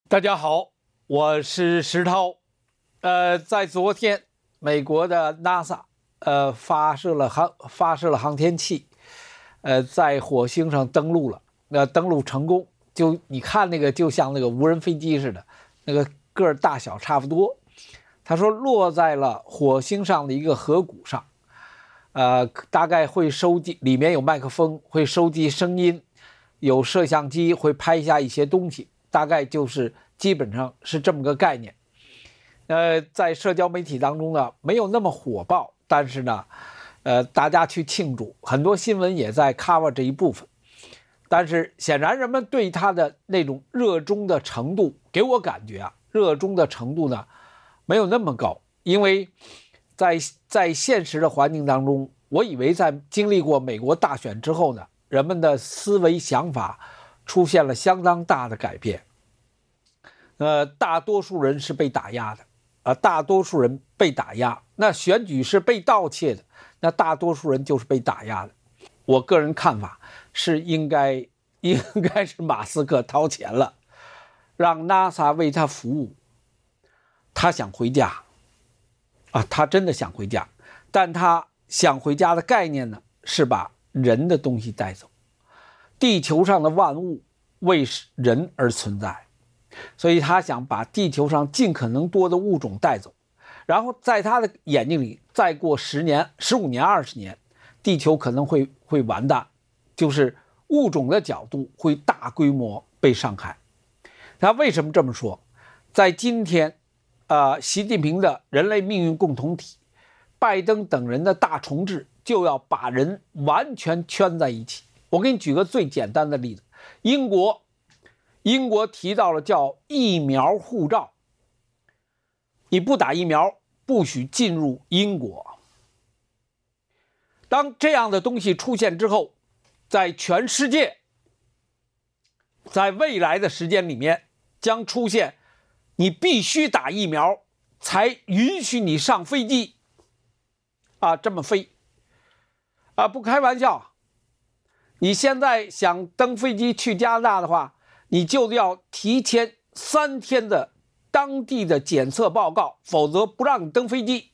大家好，我是石涛。在昨天，美国的 NASA 发射了航天器，在火星上登陆了。登陆成功，就你看那个就像那个无人飞机似的，那个个儿大小差不多。他说落在了火星上的一个河谷上，大概会收集，里面有麦克风，会收集声音，有摄像机会拍下一些东西。大概就是基本上是这么个概念。在社交媒体当中呢，没有那么火爆，但是呢，大家去庆祝，很多新闻也在 cover 这一部分。但是显然人们对它的那种热衷的程度，给我感觉热衷的程度呢没有那么高，因为在现实的环境当中，我以为在经历过美国大选之后呢，人们的思维想法出现了相当大的改变。大多数人是被打压的，大多数人被打压。那选举是被盗窃的，那大多数人就是被打压的。我个人看法是应该是马斯克掏钱了，让 NASA 为他服务。他想回家他真的想回家，但他想回家的概念呢，是把人的东西带走。地球上的万物为人而存在，所以他想把地球上尽可能多的物种带走，然后在他的眼睛里，再过10年、15年、20年，地球可能会完蛋，就是物种的角度会大规模被伤害。他为什么这么说？在今天，习近平的人类命运共同体，拜登等人的大重置，就要把人完全圈在一起。我给你举个最简单的例子，英国提到了叫疫苗护照，你不打疫苗不许进入英国。当这样的东西出现之后，在全世界，在未来的时间里面将出现你必须打疫苗才允许你上飞机这么飞不开玩笑。你现在想登飞机去加拿大的话，你就要提前3天的当地的检测报告，否则不让你登飞机。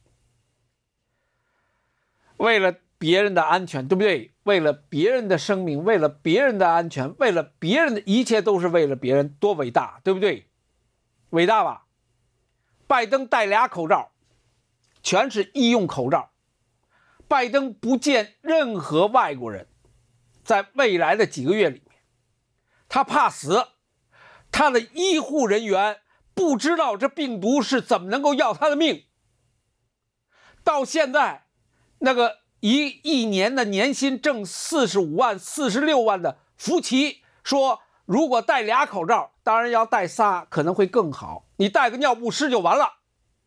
为了别人的安全，对不对？为了别人的生命，为了别人的安全，为了别人的一切都是为了别人，多伟大，对不对？伟大吧？拜登戴俩口罩，全是医用口罩。拜登不见任何外国人，在未来的几个月里面，他怕死，他的医护人员不知道这病毒是怎么能够要他的命。到现在，那个一年的年薪挣45万、46万的福奇说，如果戴俩口罩，当然要戴仨可能会更好，你戴个尿不湿就完了。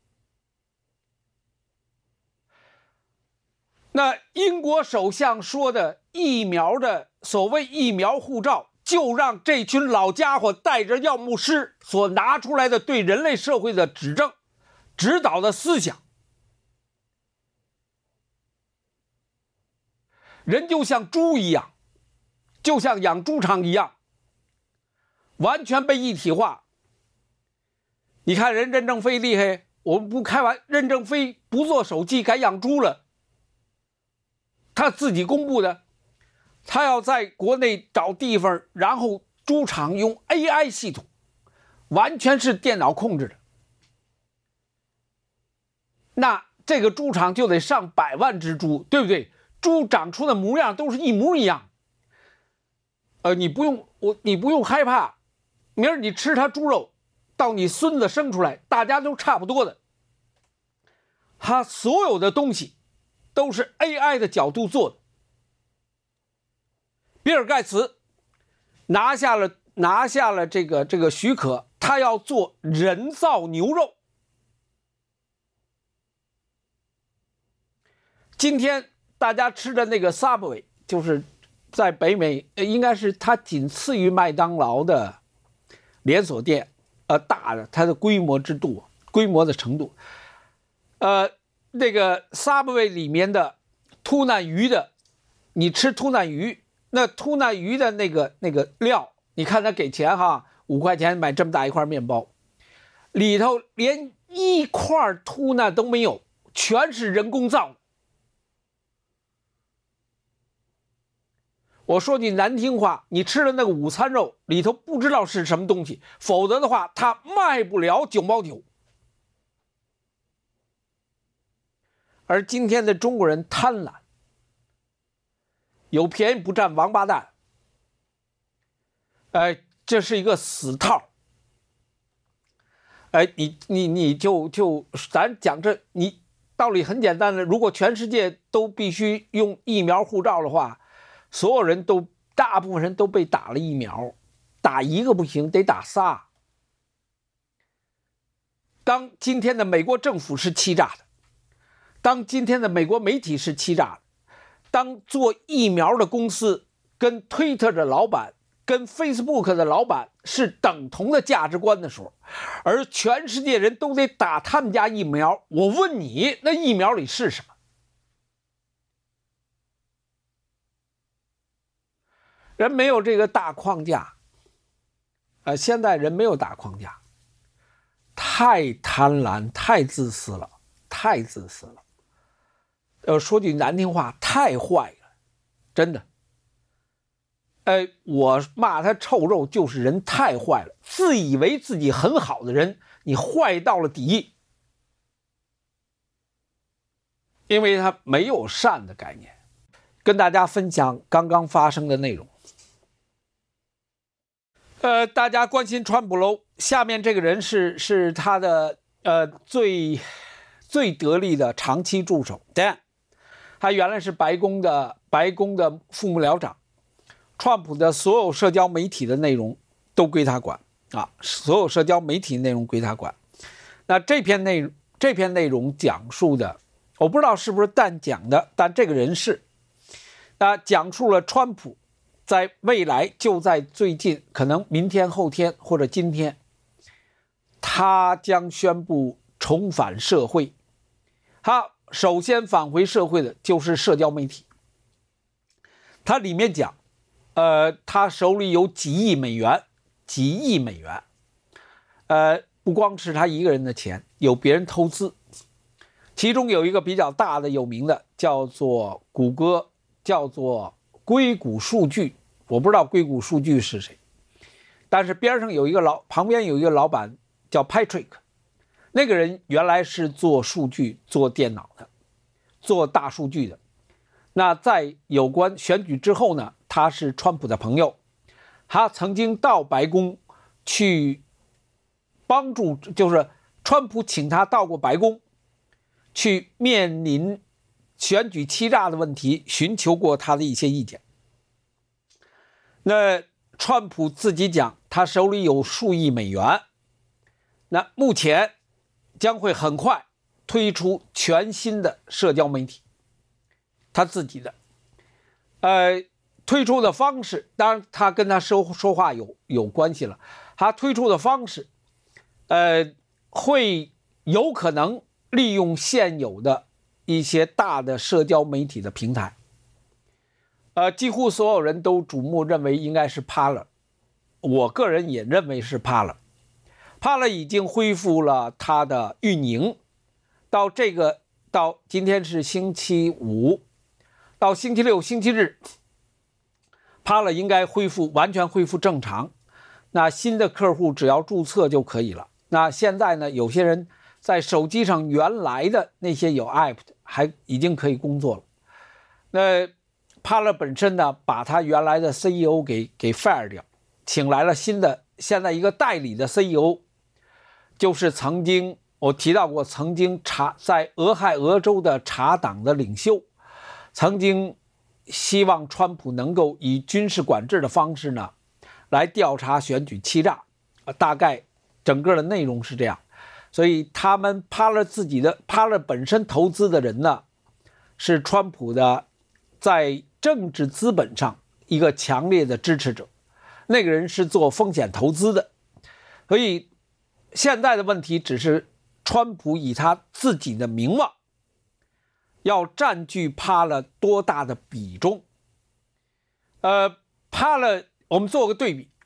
那英国首相说的疫苗的所谓疫苗护照，就让这群老家伙带着药牧师所拿出来的对人类社会的指导的思想。人就像猪一样，就像养猪场一样，完全被一体化。你看人任正非厉害，我们不开玩笑，任正非不做手机改养猪了，他自己公布的，他要在国内找地方，然后猪场用 AI 系统，完全是电脑控制的。那这个猪场就得上100万只猪，对不对？猪长出的模样都是一模一样。你不用害怕，明儿你吃它猪肉，到你孙子生出来，大家都差不多的。他所有的东西都是 AI 的角度做的。比尔盖茨拿下了这个许可，他要做人造牛肉。今天大家吃的那个 Subway， 就是在北美应该是它仅次于麦当劳的连锁店，大的它的规模的程度，那个 Subway 里面的吐纳鱼的，你吃吐纳鱼，那吐纳鱼的那个料，你看他给钱哈， 5块钱买这么大一块面包，里头连一块吐纳都没有，全是人工造的。我说句难听话，你吃的那个午餐肉里头不知道是什么东西，否则的话它卖不了9毛9。而今天的中国人贪婪，有便宜不占王八蛋，这是一个死套。你咱讲这，你道理很简单的，如果全世界都必须用疫苗护照的话，所有人都大部分人都被打了疫苗，打一个不行，得打仨。当今天的美国政府是欺诈的，当今天的美国媒体是欺诈的，当做疫苗的公司跟推特的老板跟 Facebook 的老板是等同的价值观的时候，而全世界人都得打他们家疫苗，我问你，那疫苗里是什么？人没有这个大框架，现在人没有大框架，太贪婪，太自私了，太自私了。说句难听话，太坏了，真的。我骂他臭肉，就是人太坏了，自以为自己很好的人，你坏到了底，因为他没有善的概念。跟大家分享刚刚发生的内容。大家关心川普喽，下面这个人是他的最得力的长期助手 Dan， 他原来是白宫的副幕僚长，川普的所有社交媒体的内容都归他管啊，所有社交媒体内容归他管。那这篇内容讲述的，我不知道是不是Dan讲的，但这个人是，讲述了川普在未来，就在最近，可能明天、后天或者今天，他将宣布重返社会。他首先返回社会的就是社交媒体。他里面讲，他手里有几亿美元，不光是他一个人的钱，有别人投资。其中有一个比较大的有名的叫做谷歌，叫做硅谷数据，我不知道硅谷数据是谁，但是边上有一个旁边有一个老板叫 Patrick， 那个人原来是做数据、做电脑的，做大数据的。那在有关选举之后呢，他是川普的朋友，他曾经到白宫去帮助，就是川普请他到过白宫去面临选举欺诈的问题，寻求过他的一些意见。那川普自己讲，他手里有数亿美元，那目前将会很快推出全新的社交媒体，他自己的，推出的方式，当然他跟他说话有关系了，他推出的方式，会有可能利用现有的一些大的社交媒体的平台，几乎所有人都瞩目认为应该是Parler，我个人也认为是Parler已经恢复了它的运营，到今天是星期五，到星期六、星期日，Parler应该完全恢复正常。那新的客户只要注册就可以了。那现在呢，有些人在手机上原来的那些有 app 的还已经可以工作了。那Parler本身呢，把他原来的 CEO 给 fire 掉，请来了新的，现在一个代理的 CEO， 就是曾经我提到过，曾经在俄亥俄州的茶党的领袖，曾经希望川普能够以军事管制的方式呢来调查选举欺诈，大概整个的内容是这样。所以他们Parler本身投资的人呢，是川普的在政治资本上一个强烈的支持者，那个人是做风险投资的。所以现在的问题只是川普以他自己的名望要占据Parler多大的比重。Parler我们做个对比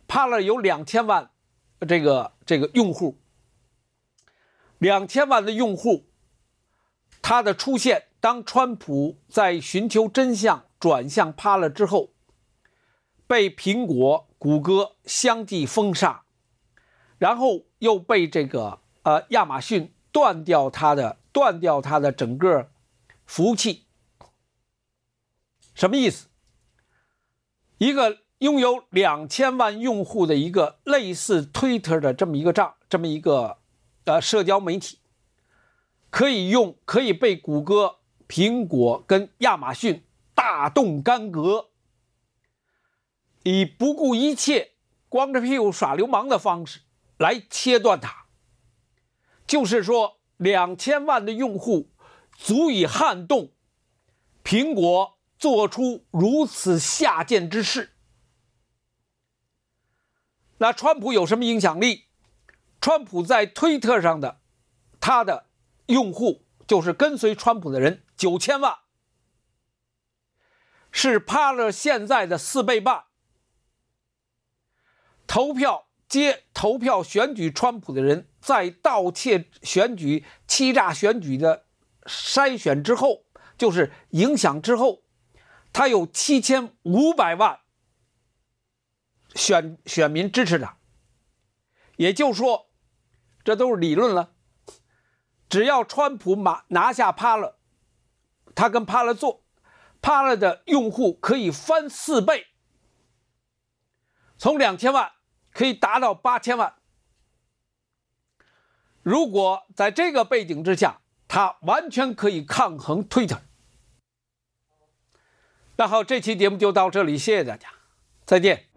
Parler 有2000万这个用户，2000万的用户，它的出现，当川普在寻求真相转向Parler之后，被苹果、谷歌相继封杀，然后又被这个亚马逊断掉它的整个服务器。什么意思？一个拥有2000万用户的一个类似 Twitter 的这么一个社交媒体，可以被谷歌、苹果跟亚马逊大动干戈，以不顾一切、光着屁股耍流氓的方式来切断它。就是说，2000万的用户足以撼动苹果做出如此下贱之事。那川普有什么影响力？川普在推特上的他的用户，就是跟随川普的人9000万，是Parler现在的4倍半。投票选举川普的人，在盗窃选举、欺诈选举的筛选之后，就是影响之后，他有7500万选民支持他。也就是说，这都是理论了。只要川普拿下Parler，他跟Parler做，Parler的用户可以翻4倍，从2000万可以达到8000万。如果在这个背景之下，他完全可以抗衡Twitter。那好，这期节目就到这里，谢谢大家，再见。